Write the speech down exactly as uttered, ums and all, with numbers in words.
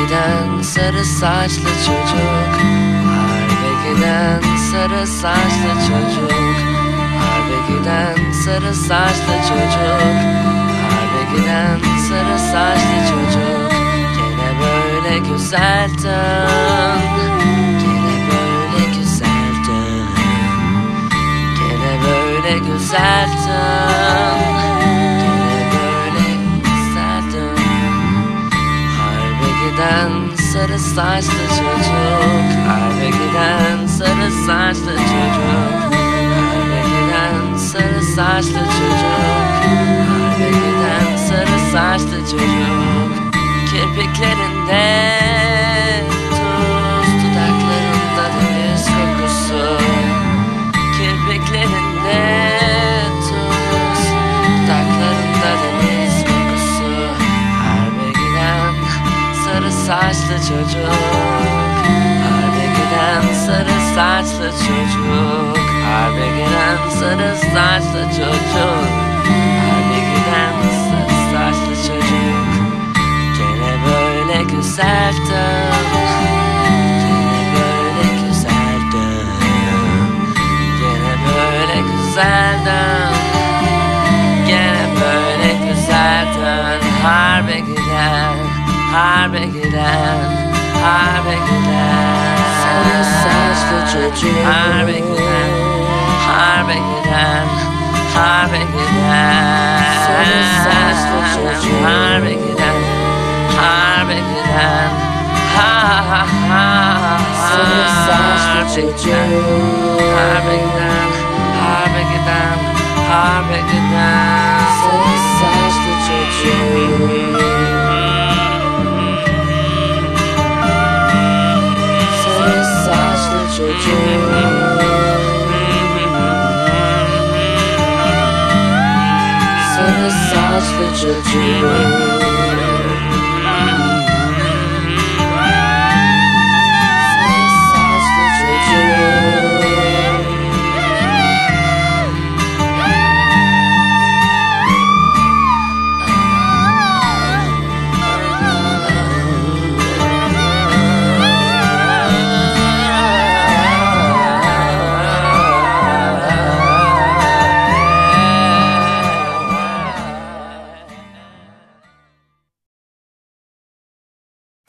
giden sarı saçlı çocuk, harbe giden sarı saçlı çocuk, harbe giden sarı saçlı çocuk, harbe giden sarı saçlı çocuk. Gene böyle güzeldin, gene böyle güzeldin, gene böyle güzeldin, gene böyle güzeldin. Harbe giden sarı saçlı çocuk, harbe giden sarı saçlı çocuk, harbe giden sarı saçlı çocuk, harbe giden sarı saçlı çocuk. Kirpiklerinde tuz, dudaklarında deniz kokusu. Kirpiklerinde tuz, dudaklarında deniz kokusu. Harbe giden sarı saçlı çocuk, harbe giden sarı saçlı çocuk, harbe giden sarı saçlı çocuk, harbe giden sarı saçlı çocuk. Gene böyle güzeldin, gene böyle güzeldin, gene böyle güzeldin, gene böyle güzeldin. Harbe giden, harbe giden, harbe giden sarı saçlı çocuk, harbe giden, harbe giden, harbe giden sarı saçlı çocuk, harbe giden, harbe giden, ha ha ha sarı saçlı çocuk, harbe giden, harbe giden, harbe giden sarı saçlı çocuk, sarı saçlı çocuk, sarı saçlı çocuk.